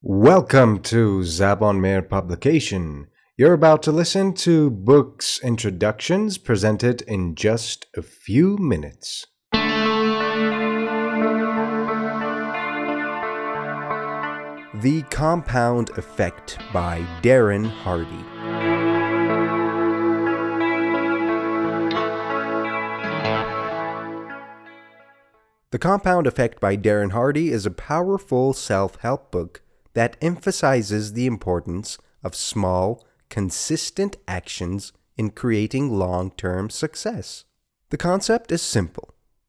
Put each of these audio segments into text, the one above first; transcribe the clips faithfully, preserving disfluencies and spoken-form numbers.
Welcome to Zabon Meir Publication. You're about to listen to books introductions presented in just a few minutes. The Compound Effect by Darren Hardy. The Compound Effect by Darren Hardy is a powerful self-help book that emphasizes the importance of small, consistent actions in creating long-term success. The concept is simple.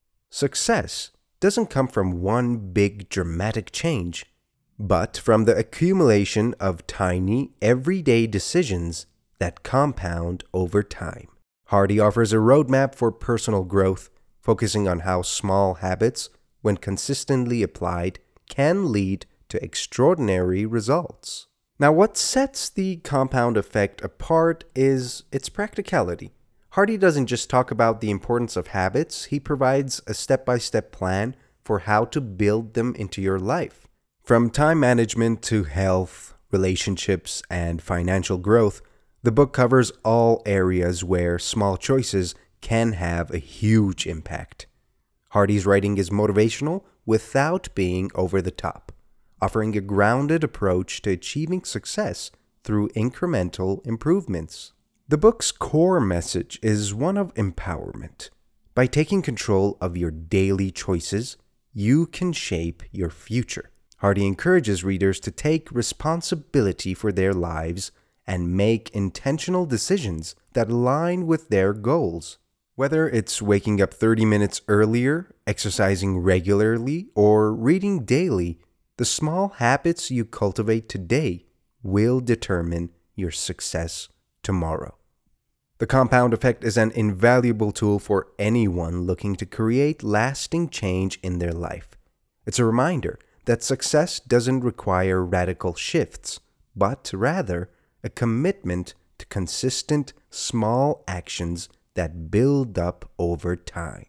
Success doesn't come from one big dramatic change, but from the accumulation of tiny, everyday decisions that compound over time. Hardy offers a roadmap for personal growth, focusing on how small habits, when consistently applied, can lead to extraordinary results. Now, what sets the compound effect apart is its practicality. Hardy doesn't just talk about the importance of habits, he provides a step-by-step plan for how to build them into your life. From time management to health, relationships, and financial growth, the book covers all areas where small choices can have a huge impact. Hardy's writing is motivational without being over the top, offering a grounded approach to achieving success through incremental improvements. The book's core message is one of empowerment. By taking control of your daily choices, you can shape your future. Hardy encourages readers to take responsibility for their lives and make intentional decisions that align with their goals. Whether it's waking up thirty minutes earlier, exercising regularly, or reading daily, the small habits you cultivate today will determine your success tomorrow. The Compound Effect is an invaluable tool for anyone looking to create lasting change in their life. It's a reminder that success doesn't require radical shifts, but rather a commitment to consistent, small actions that build up over time.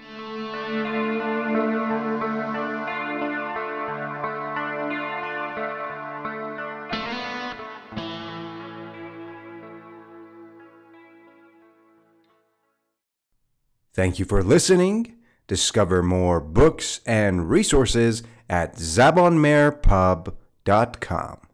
Thank you for listening. Discover more books and resources at zabon meir pub dot com.